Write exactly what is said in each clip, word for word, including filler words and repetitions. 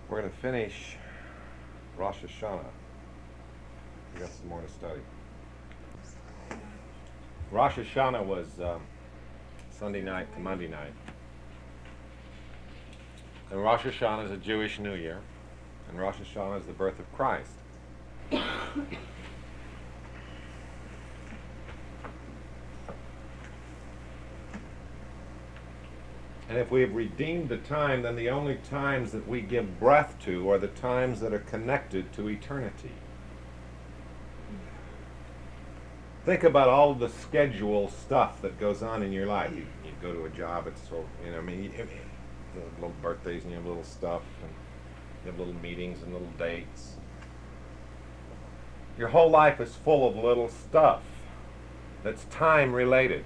We're going to finish Rosh Hashanah. We got some more to study. Rosh Hashanah was um, Sunday night to Monday night. And Rosh Hashanah is a Jewish New Year. And Rosh Hashanah is the birth of Christ. And if we have redeemed the time, then the only times that we give breath to are the times that are connected to eternity. Think about all the schedule stuff that goes on in your life. You, you go to a job, it's so, you know, I mean, you, you have little birthdays and you have little stuff, and you have little meetings and little dates. Your whole life is full of little stuff that's time related.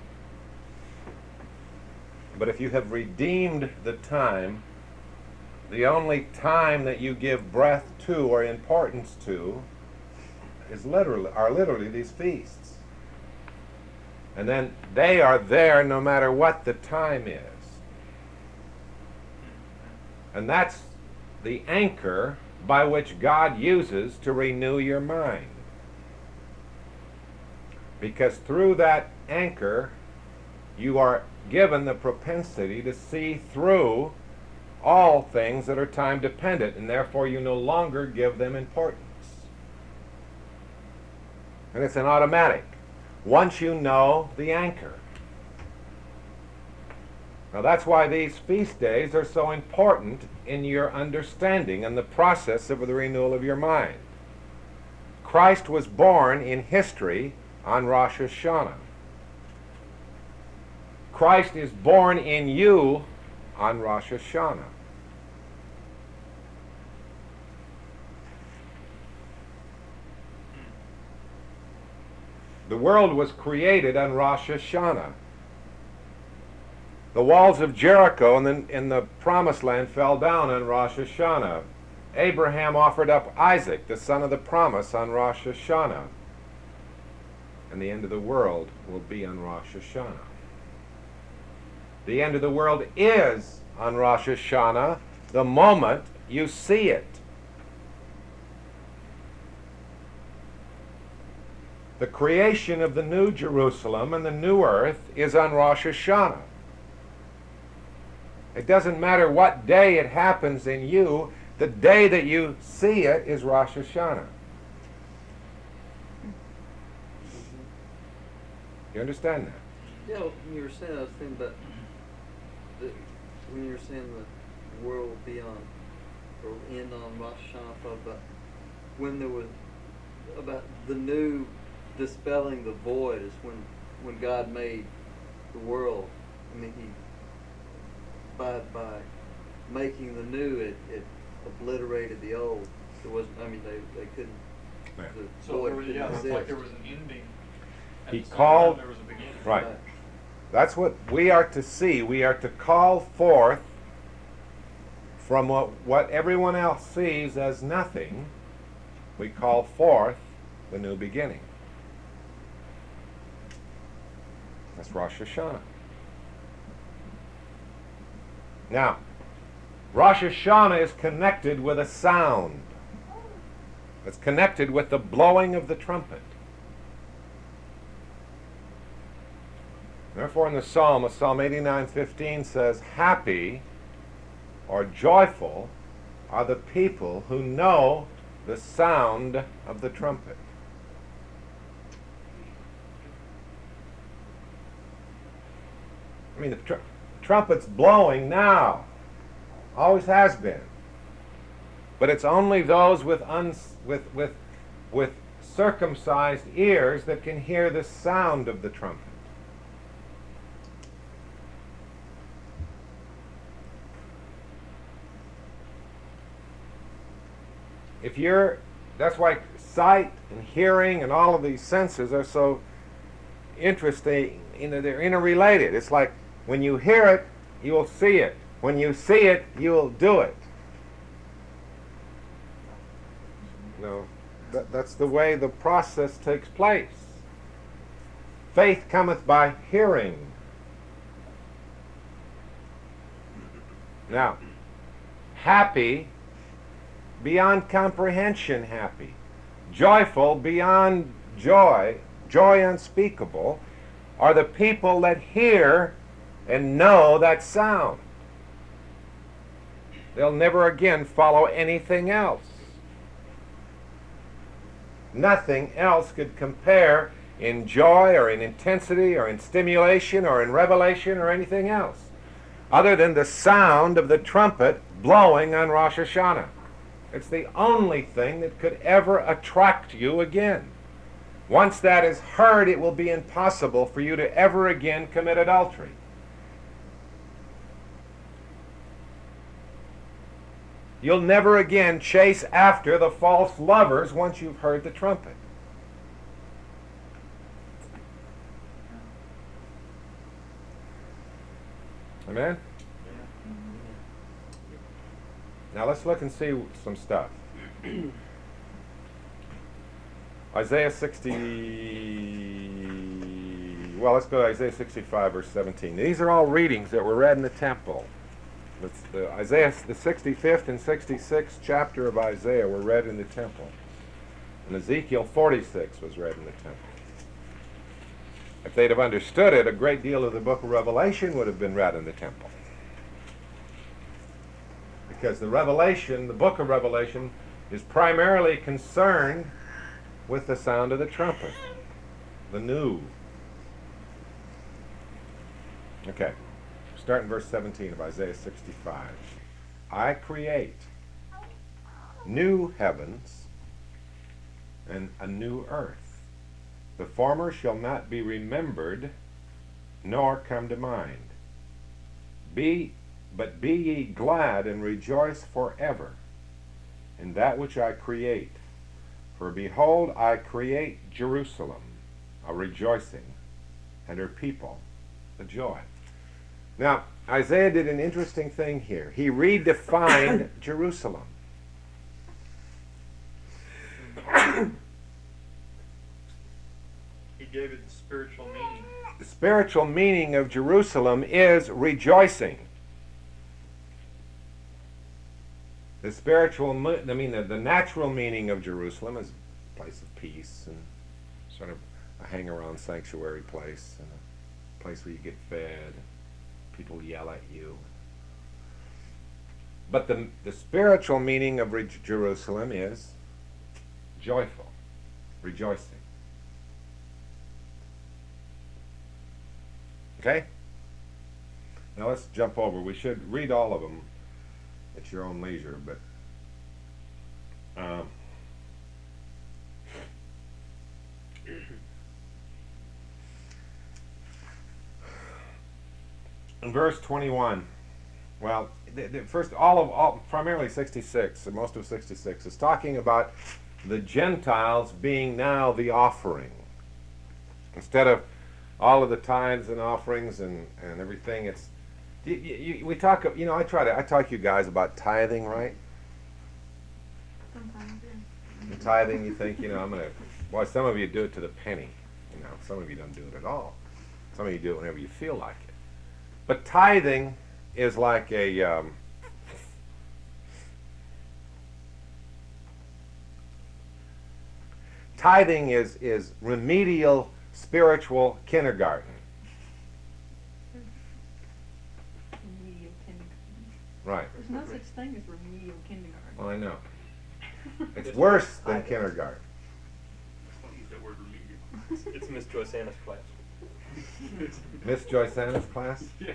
But if you have redeemed the time, the only time that you give breath to or importance to is literally are literally these feasts. And then they are there no matter what the time is. And that's the anchor by which God uses to renew your mind. Because through that anchor, you are given the propensity to see through all things that are time dependent, and therefore you no longer give them importance. And it's an automatic, once you know the anchor. Now that's why these feast days are so important in your understanding and the process of the renewal of your mind. Christ was born in history on Rosh Hashanah. Christ is born in you on Rosh Hashanah. The world was created on Rosh Hashanah. The walls of Jericho in the, in the Promised Land fell down on Rosh Hashanah. Abraham offered up Isaac, the son of the promise, on Rosh Hashanah. And the end of the world will be on Rosh Hashanah. The end of the world is on Rosh Hashanah the moment you see it. The creation of the new Jerusalem and the new earth is on Rosh Hashanah. It doesn't matter what day it happens in you, the day that you see it is Rosh Hashanah. You understand that? Yeah, when you were saying, I was thinking about the, when you were saying the world will be on, or end on Rosh Hashanah, I thought about when there was, about the new dispelling the void is when, when God made the world. I mean, he, by, by making the new, it, it obliterated the old. There wasn't, I mean, they, they couldn't, Yeah. the So void there was, couldn't yeah, it's exist. like there was an ending. At He the same called- time there was a beginning. Right. That's what we are to see. We are to call forth from what, what everyone else sees as nothing. We call forth the new beginning. That's Rosh Hashanah. Now, Rosh Hashanah is connected with a sound. It's connected with the blowing of the trumpet. Therefore, in the Psalm, Psalm eighty-nine fifteen says, "Happy or joyful are the people who know the sound of the trumpet." I mean, the tr- trumpet's blowing now. Always has been. But it's only those with, uns- with, with, with circumcised ears that can hear the sound of the trumpet. If you're, that's why sight and hearing and all of these senses are so interesting. You know, they're interrelated. It's like when you hear it, you will see it. When you see it, you will do it. No, that, that's the way the process takes place. Faith cometh by hearing. Now, happy beyond comprehension happy, joyful beyond joy, joy unspeakable, are the people that hear and know that sound. They'll never again follow anything else. Nothing else could compare in joy or in intensity or in stimulation or in revelation or anything else other than the sound of the trumpet blowing on Rosh Hashanah. It's the only thing that could ever attract you again. Once that is heard, it will be impossible for you to ever again commit adultery. You'll never again chase after the false lovers once you've heard the trumpet. Amen? Now let's look and see some stuff. Isaiah sixty, well, let's go to Isaiah sixty-five, verse seventeen. These are all readings that were read in the temple. It's the Isaiah, the sixty-fifth and sixty-sixth chapter of Isaiah were read in the temple. And Ezekiel forty-six was read in the temple. If they'd have understood it, a great deal of the book of Revelation would have been read in the temple. Because the Revelation, the book of Revelation, is primarily concerned with the sound of the trumpet, the new. Okay, start in verse seventeen of Isaiah sixty-five. I create new heavens and a new earth. The former shall not be remembered, nor come to mind. Be, but be ye glad and rejoice forever in that which I create. For behold, I create Jerusalem, a rejoicing, and her people, a joy. Now, Isaiah did an interesting thing here. He redefined Jerusalem. He gave it the spiritual meaning. The spiritual meaning of Jerusalem is rejoicing. The spiritual, I mean, the, the natural meaning of Jerusalem is a place of peace and sort of a hang-around sanctuary place and a place where you get fed, people yell at you. But the, the spiritual meaning of re- Jerusalem is joyful, rejoicing. Okay? Now let's jump over. We should read all of them at your own leisure, but um, in verse twenty-one, well, the, the first, all of, all, primarily sixty-six, and most of sixty-six, is talking about the Gentiles being now the offering. Instead of all of the tithes and offerings and, and everything, it's You, you, we talk, you know, I try to, I talk to you guys about tithing, right? Sometimes, yeah. And tithing, you think, you know, I'm going to, well, some of you do it to the penny. You know, some of you don't do it at all. Some of you do it whenever you feel like it. But tithing is like a, um, tithing is, is remedial spiritual kindergarten. Remedial kindergarten. Right. There's no such thing as remedial kindergarten. Well, I know. It's worse than kindergarten. Don't use that word remedial. It's Miss Joyceana's class. Miss Joyceana's class? Yeah.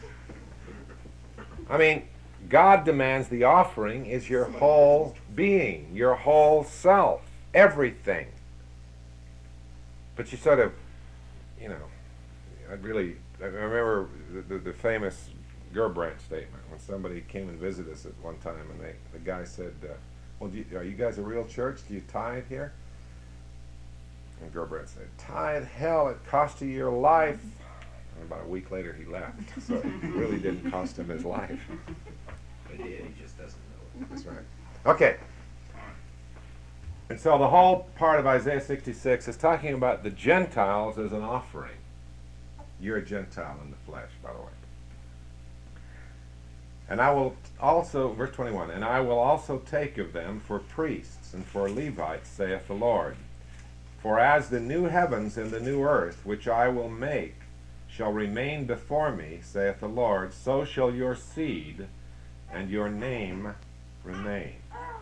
I mean, God demands the offering is your whole being, your whole self, everything. But you sort of, you know, I really, I remember the, the, the famous Gerbrandt statement when somebody came and visited us at one time, and they, the guy said, uh, well, do you, are you guys a real church? Do you tithe here? And Gerbrandt said, tithe, hell, it cost you your life. And about a week later he left, so it really didn't cost him his life. But yeah, he just doesn't know it. That's right. Okay. And so the whole part of Isaiah sixty-six is talking about the Gentiles as an offering. You're a Gentile in the flesh, by the way. And I will also, verse twenty-one, and I will also take of them for priests and for Levites, saith the Lord. For as the new heavens and the new earth, which I will make, shall remain before me, saith the Lord, so shall your seed and your name remain.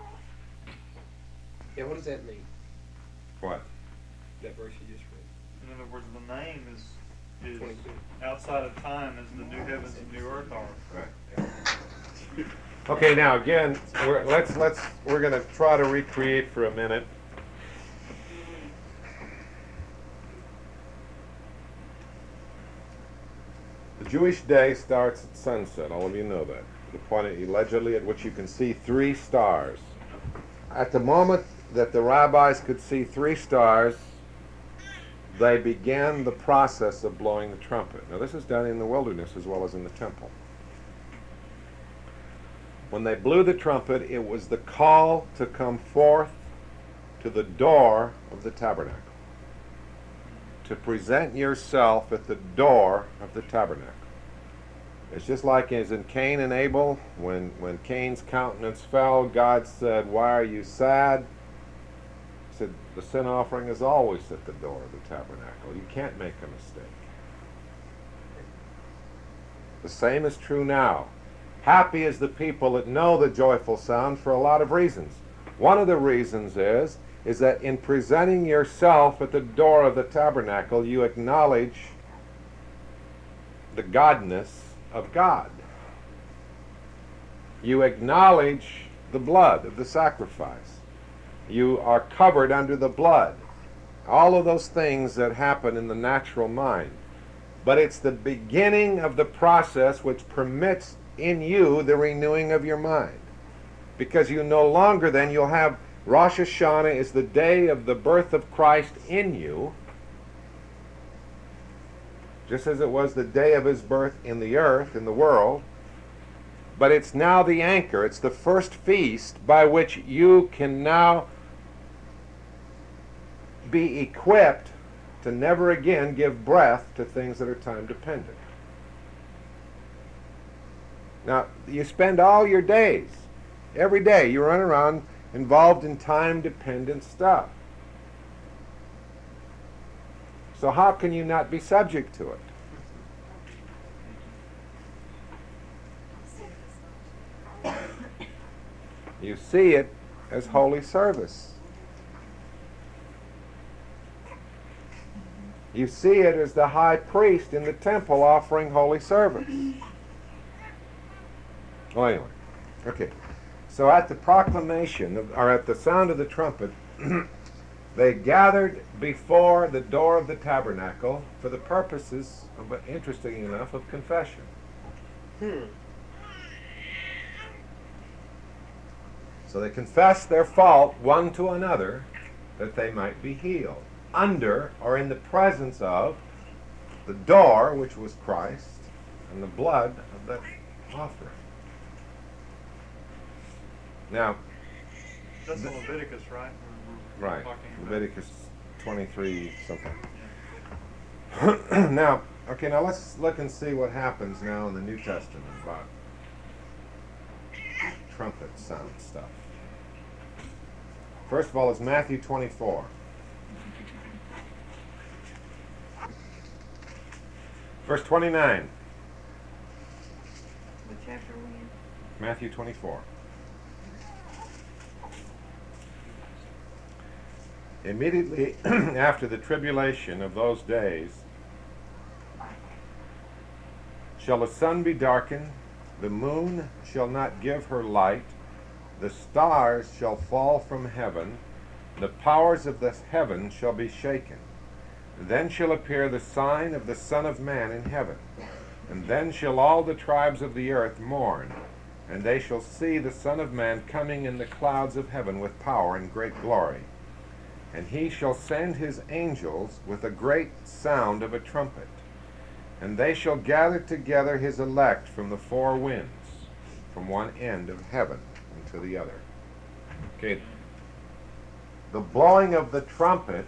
Yeah, what does that mean? What? That verse you just read. In other words, the name is is twenty-two. outside of time as the new heavens and new earth are. Right. Okay, now again, we're, let's let's we're going to try to recreate for a minute. The Jewish day starts at sunset. All of you know that. The point allegedly at which you can see three stars. At the moment that the rabbis could see three stars, they began the process of blowing the trumpet. Now this is done in the wilderness as well as in the temple. When they blew the trumpet, it was the call to come forth to the door of the tabernacle, to present yourself at the door of the tabernacle. It's just like as in Cain and Abel, when, when Cain's countenance fell, God said, "Why are you sad?" He said, "The sin offering is always at the door of the tabernacle. You can't make a mistake." The same is true now. Happy is the people that know the joyful sound for a lot of reasons. One of the reasons is, is that in presenting yourself at the door of the tabernacle, you acknowledge the godness of God. You acknowledge the blood of the sacrifice. You are covered under the blood. All of those things that happen in the natural mind. But it's the beginning of the process which permits in you the renewing of your mind. Because you no longer then, you'll have Rosh Hashanah is the day of the birth of Christ in you, just as it was the day of his birth in the earth, in the world. But it's now the anchor. It's the first feast by which you can now be equipped to never again give breath to things that are time dependent. Now, you spend all your days, every day, you run around involved in time-dependent stuff. So how can you not be subject to it? You see it as holy service. You see it as the high priest in the temple offering holy service. Well, anyway, okay. So at the proclamation, of, or at the sound of the trumpet, they gathered before the door of the tabernacle for the purposes, but interesting enough, of confession. Hmm. So they confessed their fault one to another, that they might be healed, under or in the presence of the door, which was Christ, and the blood of the offering. Now, That's in Leviticus, right? We're, we're right, talking about- Leviticus twenty-three something. Now, okay, now let's look and see what happens now in the New Testament about trumpet sound stuff. First of all, is Matthew twenty-four. Verse twenty-nine. What chapter are we in? Matthew twenty-four. Immediately after the tribulation of those days shall the sun be darkened, the moon shall not give her light, the stars shall fall from heaven, the powers of the heaven shall be shaken. Then shall appear the sign of the Son of Man in heaven, and then shall all the tribes of the earth mourn, and they shall see the Son of Man coming in the clouds of heaven with power and great glory. And he shall send his angels with a great sound of a trumpet, and they shall gather together his elect from the four winds, from one end of heaven unto the other. Okay. The blowing of the trumpet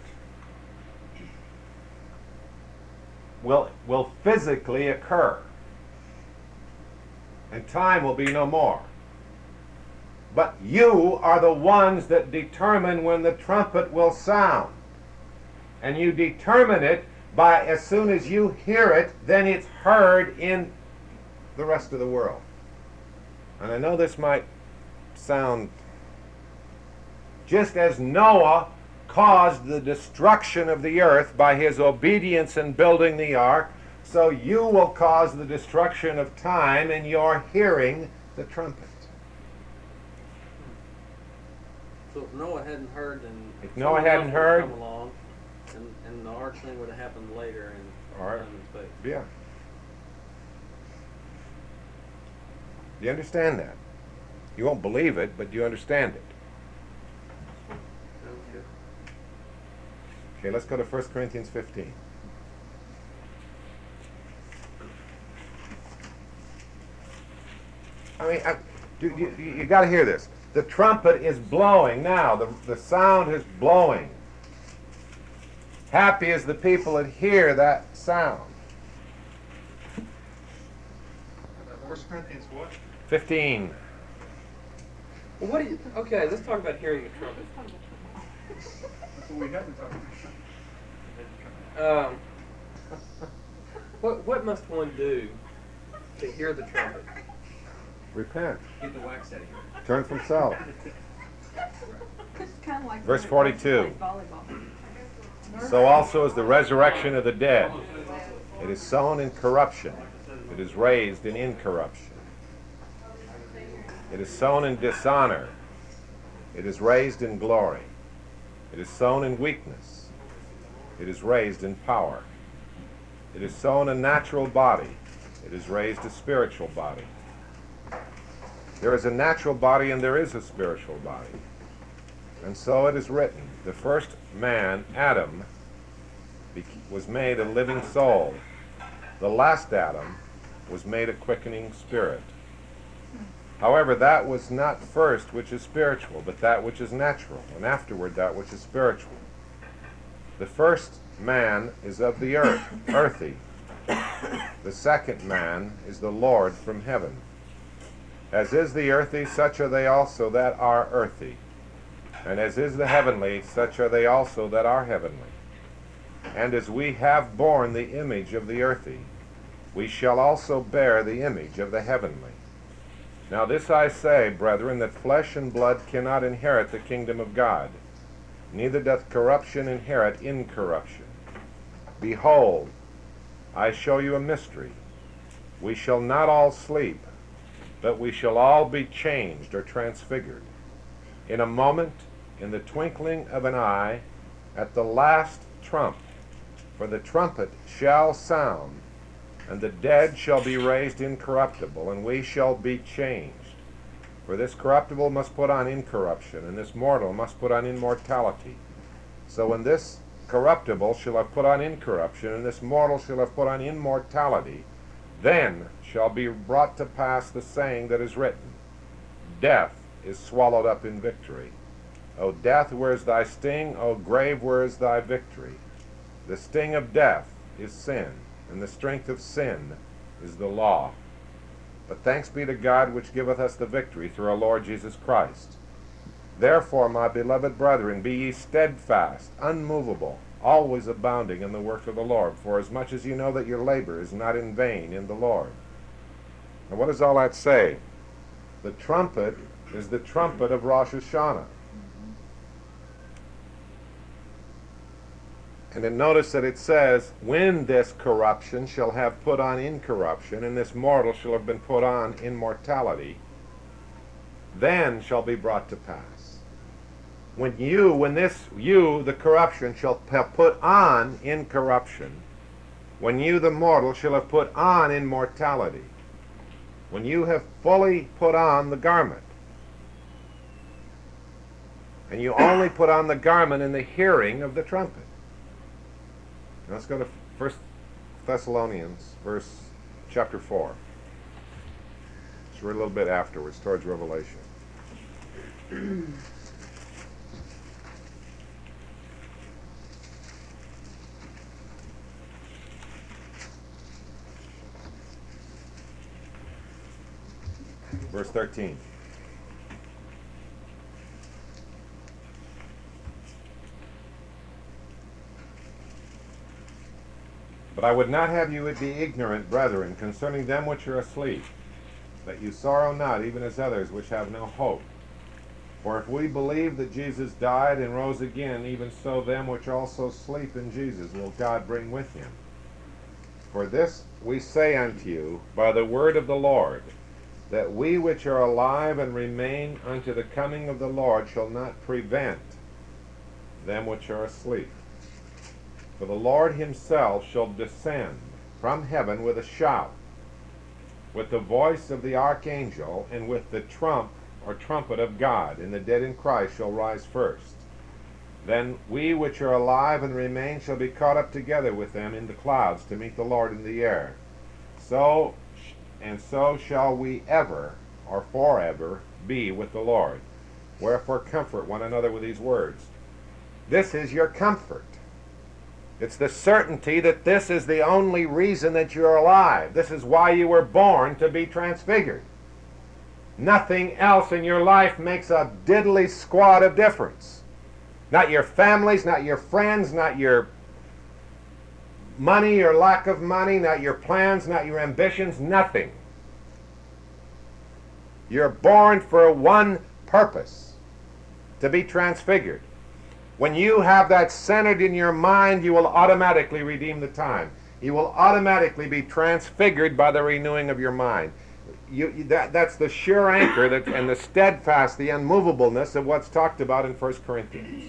will, will physically occur. and time will be no more. But you are the ones that determine when the trumpet will sound. And you determine it by, as soon as you hear it, then it's heard in the rest of the world. And I know this might sound, just as Noah caused the destruction of the earth by his obedience in building the ark, so you will cause the destruction of time in your hearing the trumpet. So if Noah hadn't heard, and If Noah someone hadn't else would've heard- come along, and, and the ark thing would have happened later in All right. time and space. Yeah. Do you understand that? You won't believe it, but you understand it. Sounds good. Okay, let's go to First Corinthians fifteen. I mean, I, you, you, you got to hear this. The trumpet is blowing now. The, the sound is blowing. Happy is the people that hear that sound. First Corinthians what? fifteen. Well, what do you, okay, let's talk about hearing the trumpet. That's what we have been talking about. Um, what, what must one do to hear the trumpet? Repent. Get the wax out of here. Turn from self. It's kind of like Verse when forty-two. they play volleyball. So also is the resurrection of the dead. It is sown in corruption. It is raised in incorruption. It is sown in dishonor. It is raised in glory. It is sown in weakness. It is raised in power. It is sown a natural body. It is raised a spiritual body. There is a natural body and there is a spiritual body. And so it is written, the first man, Adam, bec- was made a living soul. The last Adam was made a quickening spirit. However, that was not first which is spiritual, but that which is natural, and afterward that which is spiritual. The first man is of the earth, earthy. The second man is the Lord from heaven. As is the earthy, such are they also that are earthy. And as is the heavenly, such are they also that are heavenly. And as we have borne the image of the earthy, we shall also bear the image of the heavenly. Now this I say, brethren, that flesh and blood cannot inherit the kingdom of God, neither doth corruption inherit incorruption. Behold, I show you a mystery. We shall not all sleep, but we shall all be changed or transfigured. In a moment, in the twinkling of an eye, at the last trump. For the trumpet shall sound, and the dead shall be raised incorruptible, and we shall be changed. For this corruptible must put on incorruption, and this mortal must put on immortality. So when this corruptible shall have put on incorruption, and this mortal shall have put on immortality, then shall be brought to pass the saying that is written, Death is swallowed up in victory. O death, where is thy sting? O grave, where is thy victory? The sting of death is sin, and the strength of sin is the law. But thanks be to God which giveth us the victory through our Lord Jesus Christ. Therefore, my beloved brethren, be ye steadfast, unmovable, always abounding in the work of the Lord, for as much as you know that your labor is not in vain in the Lord. Now what does all that say? The trumpet is the trumpet of Rosh Hashanah. And then notice that it says, when this corruption shall have put on incorruption, and this mortal shall have been put on immortality, then shall be brought to pass. When you, when this, you, the corruption, shall have put on incorruption, when you, the mortal, shall have put on immortality, when you have fully put on the garment, and you only put on the garment in the hearing of the trumpet. Now let's go to First Thessalonians, verse chapter four. It's a little bit afterwards, towards Revelation. verse thirteen. But I would not have you be ignorant, brethren, concerning them which are asleep, that you sorrow not, even as others which have no hope. For if we believe that Jesus died and rose again, even so them which also sleep in Jesus will God bring with him. For this we say unto you by the word of the Lord, that we which are alive and remain unto the coming of the Lord shall not prevent them which are asleep. For the Lord himself shall descend from heaven with a shout, with the voice of the archangel, and with the trump or trumpet of God, and the dead in Christ shall rise first. Then we which are alive and remain shall be caught up together with them in the clouds to meet the Lord in the air. So and so shall we ever or forever be with the Lord. Wherefore comfort one another with these words. This is your comfort. It's the certainty that this is the only reason that you're alive. This is why you were born, to be transfigured. Nothing else in your life makes a diddly squat of difference. Not your families, not your friends, not your money or lack of money, not your plans, not your ambitions, nothing. You're born for one purpose, to be transfigured. When you have that centered in your mind, you will automatically redeem the time. You will automatically be transfigured by the renewing of your mind. You, you, that, that's the sure anchor that, and the steadfast, the unmovableness of what's talked about in First Corinthians.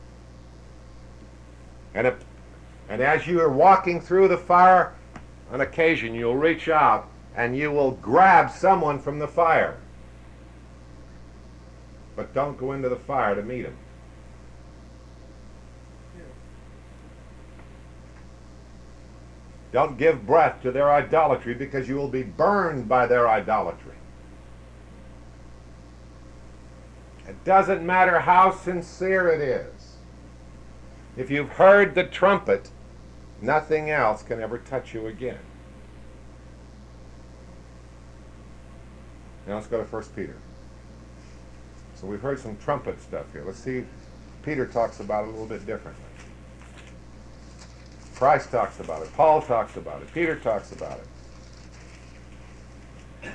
And, if, and as you are walking through the fire, on occasion you'll reach out and you will grab someone from the fire. But don't go into the fire to meet him. Don't give breath to their idolatry, because you will be burned by their idolatry. It doesn't matter how sincere it is. If you've heard the trumpet, nothing else can ever touch you again. Now let's go to First Peter. So we've heard some trumpet stuff here. Let's see, Peter talks about it a little bit differently. Christ talks about it. Paul talks about it. Peter talks about it.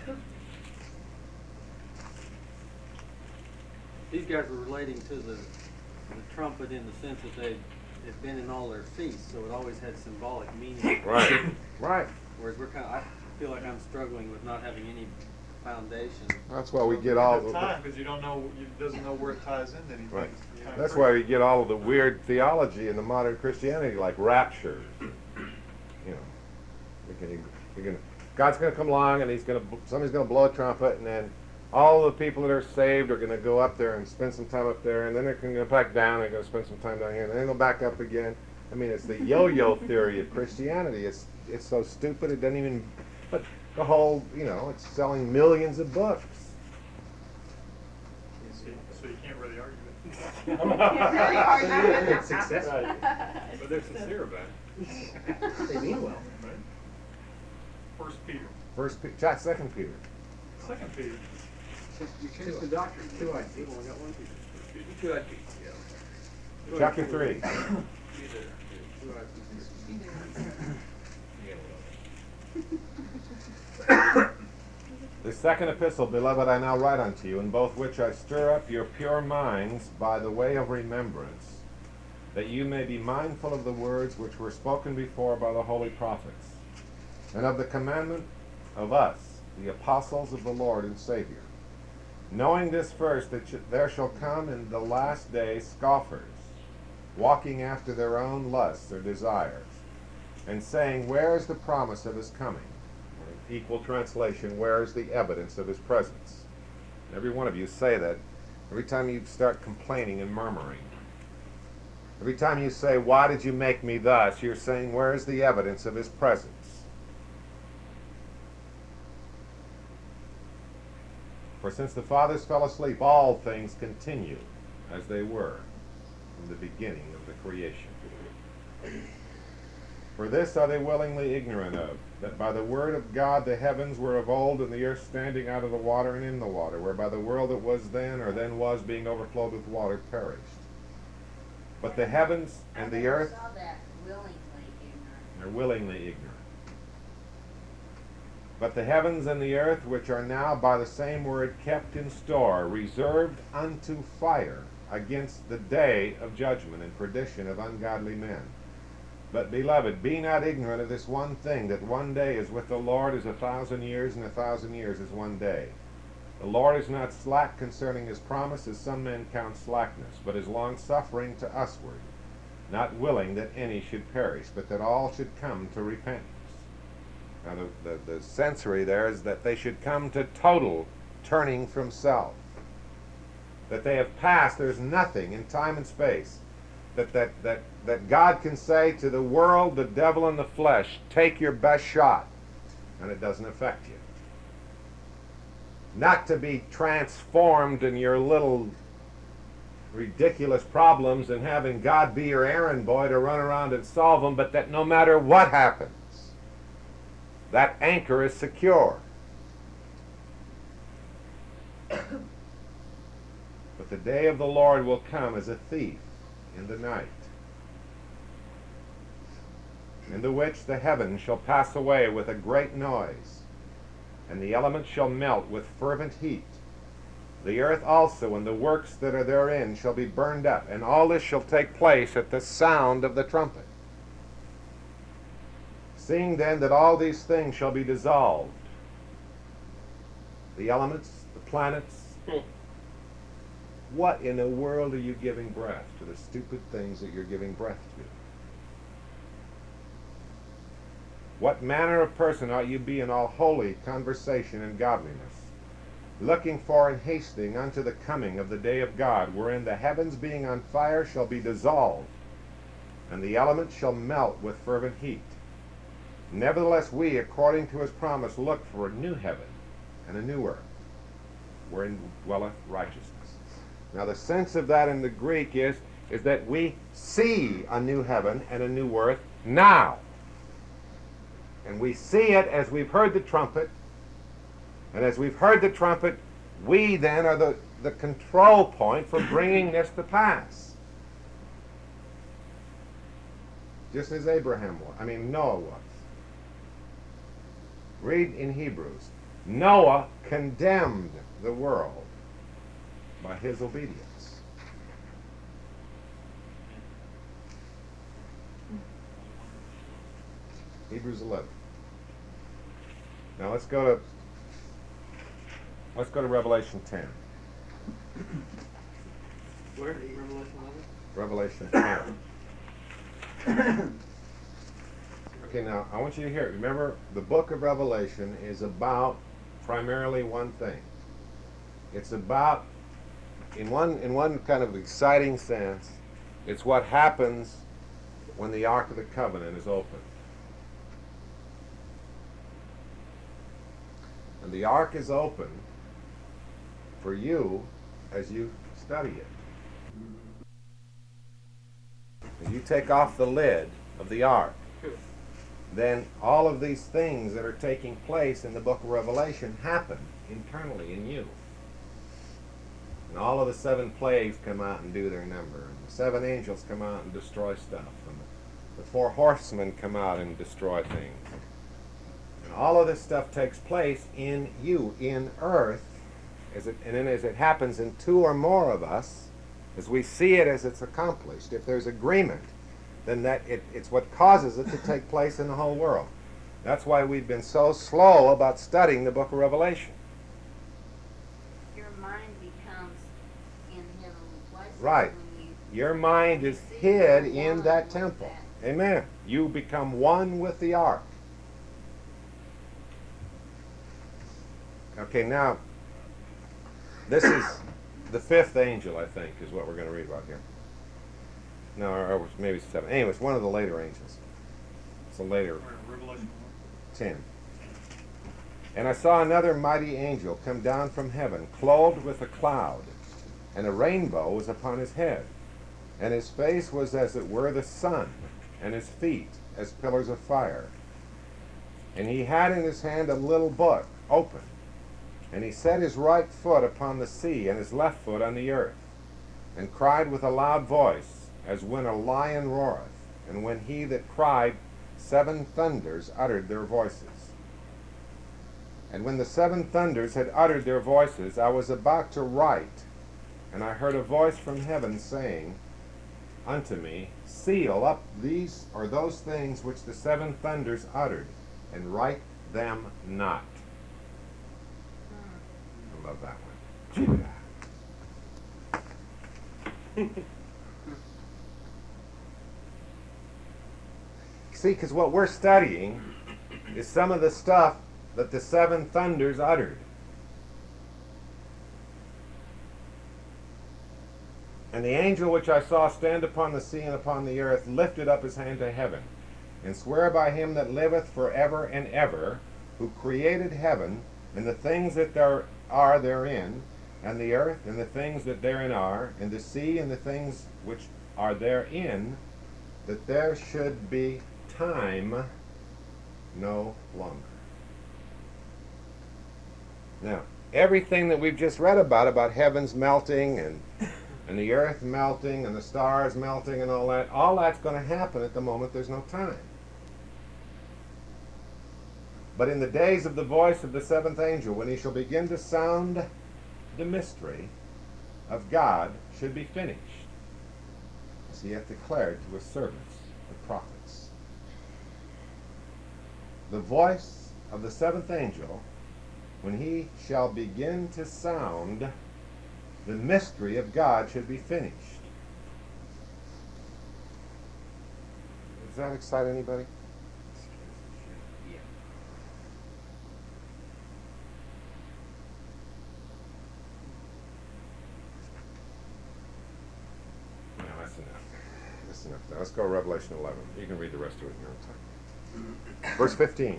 These guys were relating to the, the trumpet in the sense that they had been in all their feasts, so it always had symbolic meaning. Right. Right. Whereas we're kind of, I feel like I'm struggling with not having any foundation. That's why we get all the the time, because you don't know, you doesn't know where it ties into anything. Right. It's kind of That's crazy. why we get all of the weird theology in the modern Christianity, like rapture. You know, we can, we can, God's going to come along, and he's going to, somebody's going to blow a trumpet, and then all the people that are saved are going to go up there and spend some time up there, and then they're going to go back down and go spend some time down here, and then go back up again. I mean, it's the yo-yo theory of Christianity. It's it's so stupid it doesn't even. But the whole, you know, it's selling millions of books. So you- so you can't really argue it. Can't really argue with it. It's successful. But they're sincere about it. They mean well. Right? First Peter. First, Pe- cha- Second Peter. Second Peter. You changed the doctrine. Two eyed people. I got one people. Two eyed people. Yeah. Chapter three. The second epistle, beloved, I now write unto you, in both which I stir up your pure minds by the way of remembrance, that you may be mindful of the words which were spoken before by the holy prophets, and of the commandment of us, the apostles of the Lord and Savior, knowing this first, that sh- there shall come in the last day scoffers, walking after their own lusts or desires, and saying, where is the promise of his coming? Or equal translation, where is the evidence of his presence? Every one of you say that every time you start complaining and murmuring. Every time you say, why did you make me thus? You're saying, where is the evidence of his presence? For since the fathers fell asleep, all things continue as they were from the beginning of the creation. For this are they willingly ignorant of, that by the word of God the heavens were of old, and the earth standing out of the water and in the water, whereby the world that was then, or then was, being overflowed with water, perished. But the heavens and the earth I saw that willingly ignorant. are willingly ignorant. But the heavens and the earth, which are now by the same word kept in store, reserved unto fire against the day of judgment and perdition of ungodly men. But, beloved, be not ignorant of this one thing, that one day is with the Lord as a thousand years, and a thousand years is one day. The Lord is not slack concerning his promise, as some men count slackness, but is longsuffering to usward, not willing that any should perish, but that all should come to repentance. Now, the, the, the sensory there is that they should come to total turning from self. That they have passed, there's nothing in time and space that, that, that, that God can say to the world, the devil, and the flesh, take your best shot, and it doesn't affect you. Not to be transformed in your little ridiculous problems and having God be your errand boy to run around and solve them, but that no matter what happens, that anchor is secure. But the day of the Lord will come as a thief in the night, in the which the heavens shall pass away with a great noise, and the elements shall melt with fervent heat. The earth also and the works that are therein shall be burned up, and all this shall take place at the sound of the trumpet. Seeing then that all these things shall be dissolved, the elements, the planets, what in the world are you giving breath to? The stupid things that you're giving breath to. What manner of person ought you be in all holy conversation and godliness, looking for and hastening unto the coming of the day of God, wherein the heavens being on fire shall be dissolved, and the elements shall melt with fervent heat. Nevertheless we, according to his promise, look for a new heaven and a new earth, wherein dwelleth righteousness. Now the sense of that in the Greek is, is that we see a new heaven and a new earth now. And we see it as we've heard the trumpet. And as we've heard the trumpet, we then are the, the control point for bringing this to pass. Just as Abraham was. I mean, Noah was. Read in Hebrews. Noah condemned the world by his obedience. Hebrews eleven. Now let's go to let's go to Revelation ten. Where? Revelation eleven? Revelation ten. Okay, now I want you to hear it. Remember, the book of Revelation is about primarily one thing. It's about, in one in one kind of exciting sense, it's what happens when the Ark of the Covenant is opened. And the Ark is open for you as you study it. As you take off the lid of the Ark, then all of these things that are taking place in the book of Revelation happen internally in you. And all of the seven plagues come out and do their number. And the seven angels come out and destroy stuff. And the, the four horsemen come out and destroy things. And all of this stuff takes place in you, in earth. As it, and then as it happens in two or more of us, as we see it as it's accomplished, if there's agreement, then that it, it's what causes it to take place in the whole world. That's why we've been so slow about studying the book of Revelation. Your mind becomes in heavenly places. Right. When you, Your mind is see hid you're in one that with temple. that. Amen. You become one with the ark. Okay, now, this is the fifth angel, I think, is what we're going to read about here. No, or, or maybe it's seven. Anyway, it's one of the later angels. It's a later Revelation ten. And I saw another mighty angel come down from heaven, clothed with a cloud, and a rainbow was upon his head. And his face was as it were the sun, and his feet as pillars of fire. And he had in his hand a little book, open. And he set his right foot upon the sea, and his left foot on the earth, and cried with a loud voice, as when a lion roareth, and when he that cried, seven thunders uttered their voices. And when the seven thunders had uttered their voices, I was about to write, and I heard a voice from heaven saying unto me, seal up these or those things which the seven thunders uttered, and write them not. I love that one. See, because what we're studying is some of the stuff that the seven thunders uttered. And the angel which I saw stand upon the sea and upon the earth lifted up his hand to heaven, and sware by him that liveth for ever and ever, who created heaven, and the things that there are therein, and the earth, and the things that therein are, and the sea, and the things which are therein, that there should be time no longer. Now, everything that we've just read about, about heavens melting, and and the earth melting, and the stars melting, and all that, all that's going to happen at the moment there's no time. But in the days of the voice of the seventh angel, when he shall begin to sound, the mystery of God should be finished, as he hath declared to his servants, the prophets. The voice of the seventh angel, when he shall begin to sound, the mystery of God should be finished. Does that excite anybody? Yeah. No, that's enough. That's enough. Now let's go to Revelation eleven. You can read the rest of it in your own time. Verse fifteen.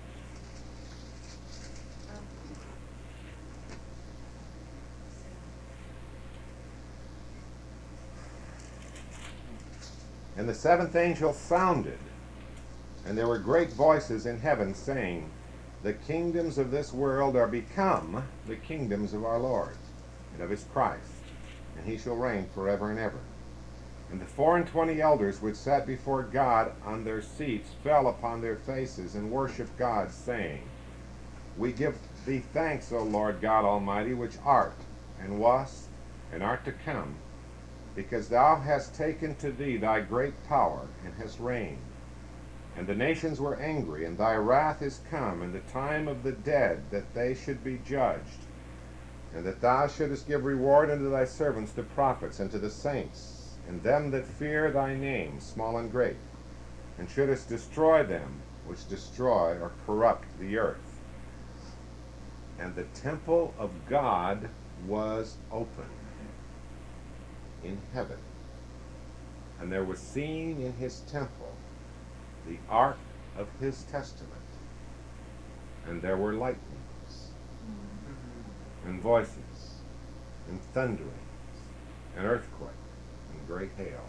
And the seventh angel sounded, and there were great voices in heaven saying, the kingdoms of this world are become the kingdoms of our Lord and of his Christ, and he shall reign forever and ever. And the four and twenty elders which sat before God on their seats fell upon their faces and worshipped God, saying, we give thee thanks, O Lord God Almighty, which art, and wast, and art to come, because thou hast taken to thee thy great power, and hast reigned. And the nations were angry, and thy wrath is come, and the time of the dead, that they should be judged, and that thou shouldest give reward unto thy servants the prophets, and to the saints, and them that fear thy name, small and great, and shouldest destroy them which destroy or corrupt the earth. And the temple of God was open in heaven, and there was seen in his temple the ark of his testament, and there were lightnings, and voices, and thunderings, and earthquake, and great hail.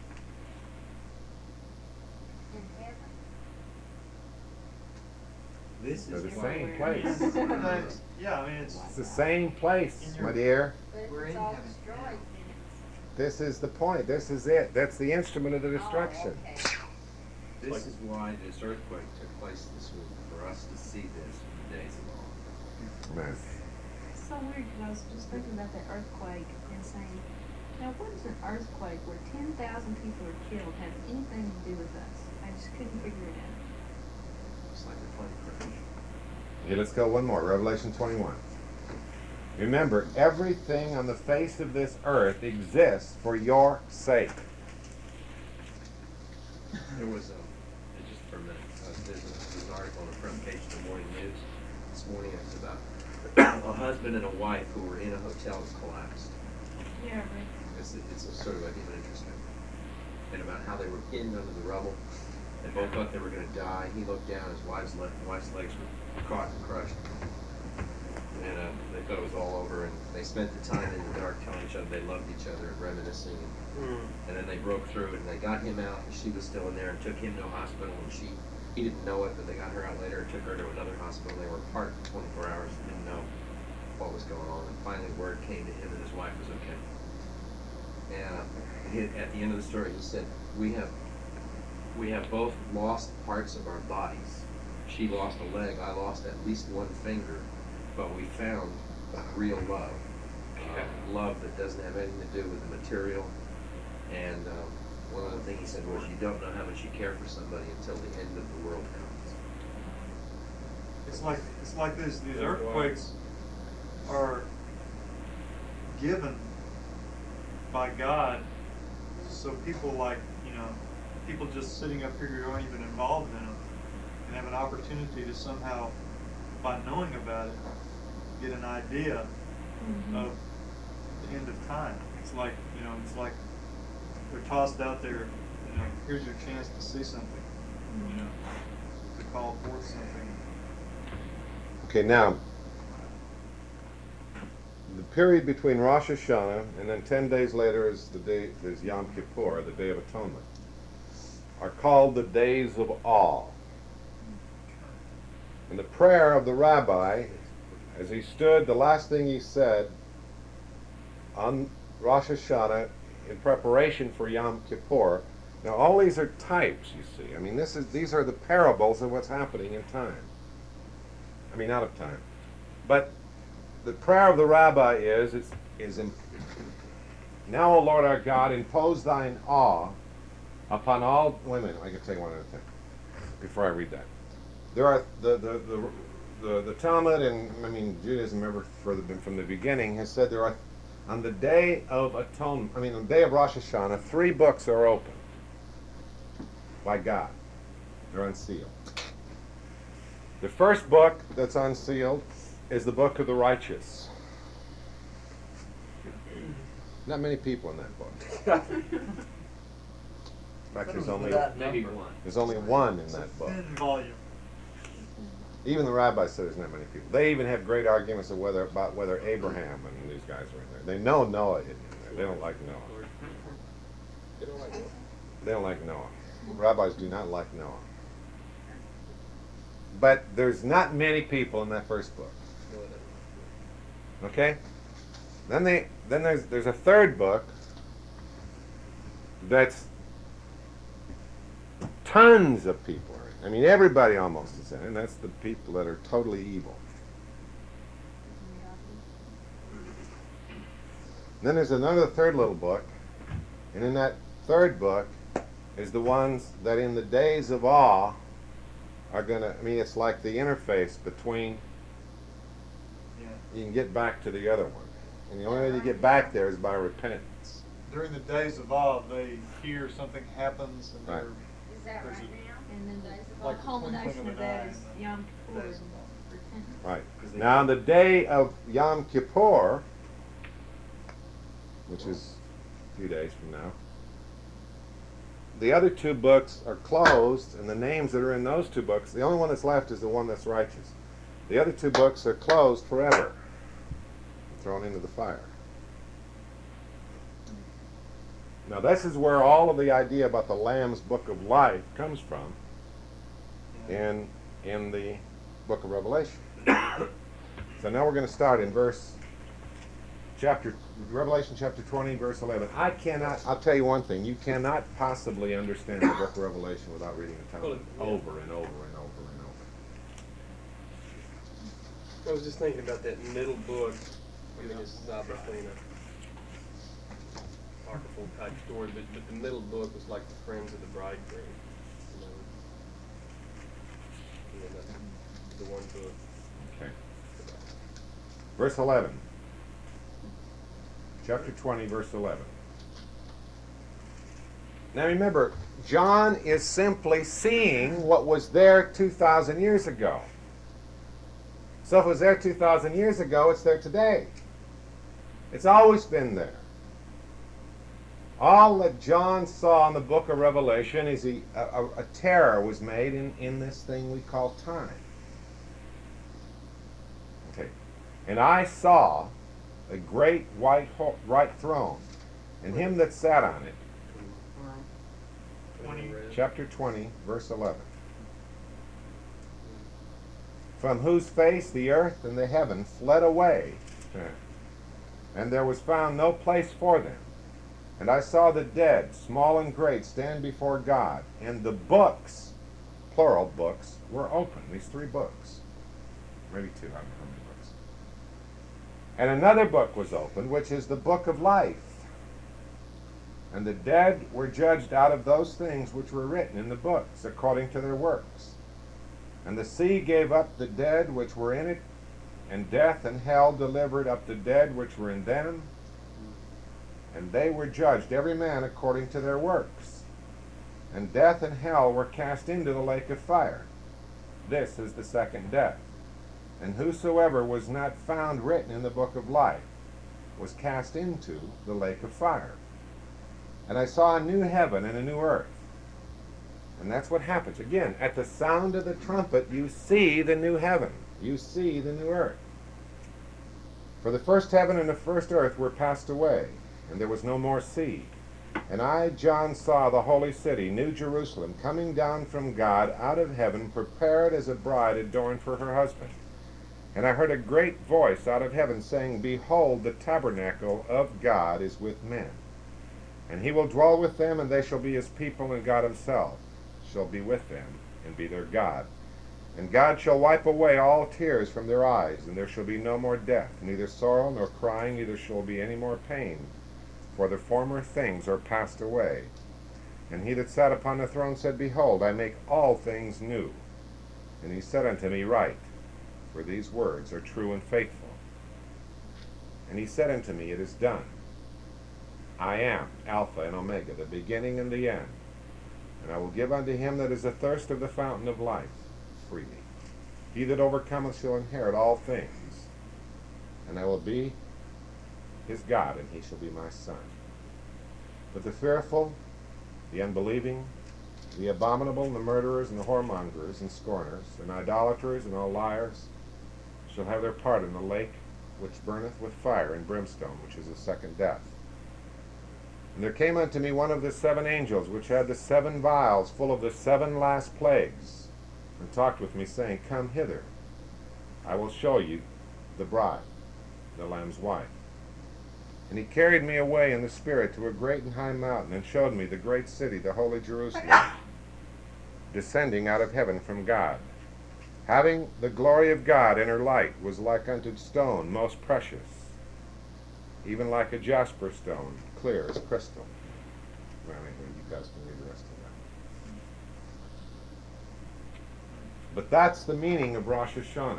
In heaven. This They're is the why same we're- place. Yeah, I mean, it's, It's the same place, my dear. But if We're it's in all heaven. destroyed, then This is the point. This is it. That's the instrument of the it's... destruction. Oh, okay. This is why this earthquake took place this week, for us to see this in the days of all. Amen. It's so weird, because I was just thinking about that earthquake and saying, now what does an earthquake where ten thousand people are killed have anything to do with us? I just couldn't figure it out. It's like a plane crash. Okay, let's go one more. Revelation twenty-one. Remember, everything on the face of this earth exists for your sake. There was a, just for a minute, uh, there's, a, there's an article on the front page of the Morning News this morning. It's about a husband and a wife who were in a hotel that collapsed. Yeah, right. It's, it's a sort of a human interest thing. And about how they were pinned under the rubble. They both thought they were going to die. He looked down, his wife's, le- wife's legs were caught and crushed. And uh, they thought it was all over, and they spent the time in the dark telling each other they loved each other and reminiscing. And, Mm. and then they broke through it and they got him out and she was still in there and took him to a hospital and she, he didn't know it, but they got her out later and took her to another hospital. They were apart for twenty-four hours and didn't know what was going on. And finally word came to him that his wife was okay. And uh, he, at the end of the story, he said, we have, we have both lost parts of our bodies. She lost a leg, I lost at least one finger, but we found real love. Uh, love that doesn't have anything to do with the material. And um, one other thing he said was, you don't know how much you care for somebody until the end of the world comes. It's like, it's like this, these earthquakes are given by God, so people like, you know, people just sitting up here who aren't even involved in them can have an opportunity to somehow, by knowing about it, get an idea Mhm. of the end of time. It's like, you know, it's like they're tossed out there, you know, here's your chance to see something, you know, to call forth something. Okay, now, the period between Rosh Hashanah and then ten days later is the day, is Yom Kippur, the Day of Atonement, are called the days of awe. And the prayer of the rabbi, as he stood, the last thing he said on Rosh Hashanah in preparation for Yom Kippur. Now, all these are types, you see. I mean, this is these are the parables of what's happening in time. I mean, out of time. But the prayer of the rabbi is, is, is in, now, O Lord our God, impose thine awe upon all women. I can tell you one other thing before I read that. There are the the the the, the Talmud, and I mean Judaism, ever for the, from the beginning, has said there are on the day of atonement. I mean, on the day of Rosh Hashanah, three books are opened by God. They're unsealed. The first book that's unsealed is the book of the righteous. Not many people in that book. In fact, there's only Maybe one. there's only one in that book. Thin volume. Even the rabbis say there's not many people. They even have great arguments of whether about whether Abraham and these guys are in there. They know Noah isn't in there. They don't like Noah. They don't like it. They don't like Noah. Rabbis do not like Noah. But there's not many people in that first book. Okay? Then they then there's there's a third book that's tons of people are in. I mean, everybody almost is in it, and that's the people that are totally evil. Then there's another third little book, and in that third book is the ones that in the days of awe are going to, I mean, it's like the interface between, Yeah. you can get back to the other one. And the only way to get back there is by repentance. During the days of awe, they hear something happens and Right. they're Is that There's right a- now? And then Days of the Like the culmination twinkling of of an that eye is and the Yom Kippur days and of repentance. Right. 'Cause they- Now, on the day of Yom Kippur, which is a few days from now, the other two books are closed, and the names that are in those two books, the only one that's left is the one that's righteous. The other two books are closed forever, thrown into the fire. Now, this is where all of the idea about the Lamb's Book of Life comes from in, in the book of Revelation. So now we're going to start in verse, chapter, Revelation chapter twenty, verse eleven. I cannot, I'll tell you one thing, you cannot possibly understand the book of Revelation without reading the Talmud Well, yeah. over and over and over and over. I was just thinking about that middle book. I mean, it's obviously an apocryphal type story, but, but the middle book was like the friends of the bridegroom. You know, and then the, the one book. Okay. Verse eleven. Chapter twenty, verse eleven. Now remember, John is simply seeing what was there two thousand years ago. So if it was there two thousand years ago, it's there today. It's always been there. All that John saw in the book of Revelation is he, a, a, a terror was made in, in this thing we call time. Okay. And I saw a great white, ho- white throne, and him that sat on it. twenty. Chapter twenty, verse eleven. From whose face the earth and the heaven fled away, and there was found no place for them. And I saw the dead, small and great, stand before God, and the books, plural books, were open. These three books. Maybe two, I don't know how many books. And another book was opened, which is the book of life. And the dead were judged out of those things which were written in the books, according to their works. And the sea gave up the dead which were in it, and death and hell delivered up the dead which were in them, and they were judged every man according to their works. And death and hell were cast into the lake of fire. This is the second death. And whosoever was not found written in the book of life was cast into the lake of fire. And I saw a new heaven and a new earth. And that's what happens. Again, at the sound of the trumpet, you see the new heaven. You see the new earth. For the first heaven and the first earth were passed away, and there was no more sea. And I, John, saw the holy city, New Jerusalem, coming down from God out of heaven, prepared as a bride adorned for her husband. And I heard a great voice out of heaven saying, Behold, the tabernacle of God is with men. And he will dwell with them, and they shall be his people, and God himself shall be with them, and be their God. And God shall wipe away all tears from their eyes, and there shall be no more death, neither sorrow nor crying, neither shall be any more pain, for the former things are passed away. And he that sat upon the throne said, Behold, I make all things new. And he said unto me, Write, for these words are true and faithful. And he said unto me, It is done. I am Alpha and Omega, the beginning and the end. And I will give unto him that is athirst of the fountain of life freely. He that overcometh shall inherit all things. And I will be his God, and he shall be my son. But the fearful, the unbelieving, the abominable, and the murderers, and the whoremongers, and scorners, and idolaters, and all liars, shall have their part in the lake which burneth with fire and brimstone, which is the second death. And there came unto me one of the seven angels, which had the seven vials full of the seven last plagues, and talked with me, saying, Come hither, I will show you the bride, the Lamb's wife. And he carried me away in the Spirit to a great and high mountain, and showed me the great city, the holy Jerusalem, descending out of heaven from God, having the glory of God, and her light was like unto stone most precious, even like a jasper stone, clear as crystal. Well, anyway, you guys can read the rest of that. But that's the meaning of Rosh Hashanah.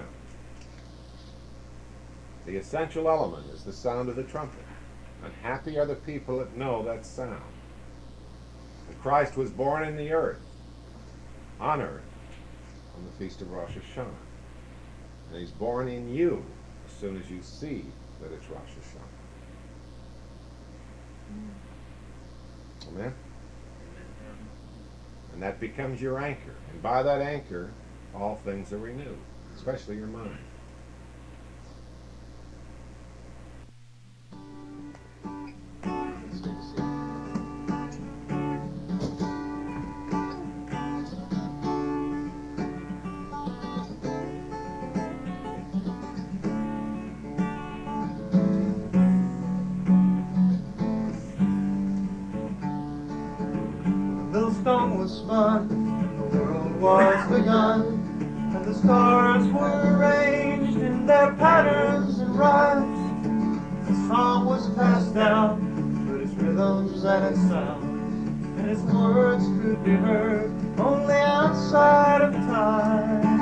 The essential element is the sound of the trumpet. And happy are the people that know that sound. And Christ was born in the earth, on earth, on the feast of Rosh Hashanah. And he's born in you as soon as you see that it's Rosh Hashanah. Amen? And that becomes your anchor. And by that anchor, all things are renewed, especially your mind. Was spun, and the world was begun, and the stars were arranged in their patterns and rhymes. The song was passed down, but its rhythms and its sounds, and its words could be heard only outside of time.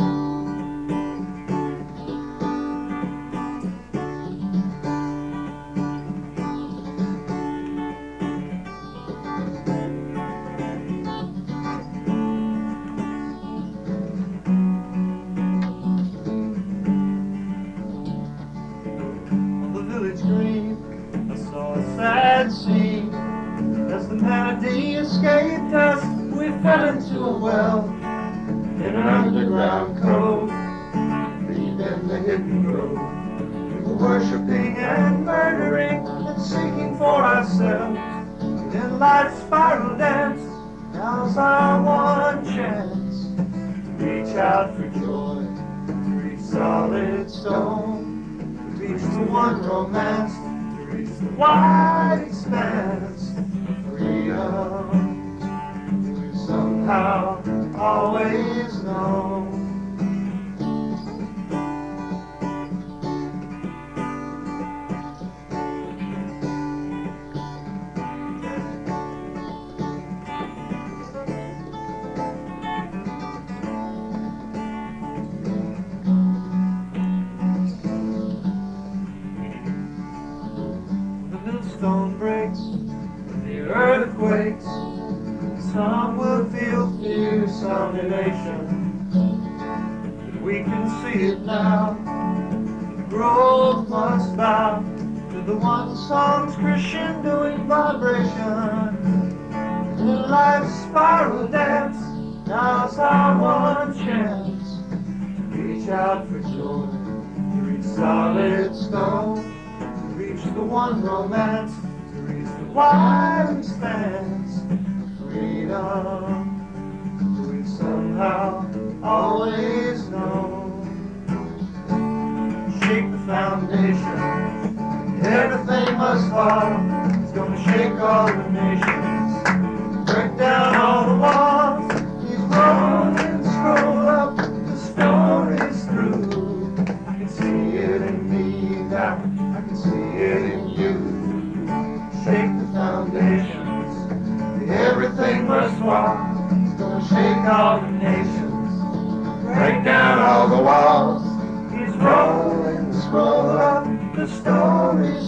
Escaped us, we fell into a well in an underground cove, deep in the hidden grove. We were worshiping and murdering and seeking for ourselves. In life's spiral dance, now's our one chance to reach out for joy, to reach solid stone, to reach the one romance, to reach the wide expanse of freedom. We've somehow always known. Stone breaks, the earth quakes, some will feel fear, some elation. But we can see it now, the grove must bow to the one song's Christian doing vibration. In life's spiral dance, now's our one chance to reach out for joy, to reach solid stone, reach the one romance, to reach the wide expanse of freedom. We've somehow always known. Shake the foundation, everything must fall. It's gonna shake all the nations, break down all the walls. He's rolling, scroll up, the story's through. I can see it in me now, I can see it in you. Shake the foundations, everything must walk. It's gonna shake all the nations, break down all the walls. He's rolling the scroll up, the story's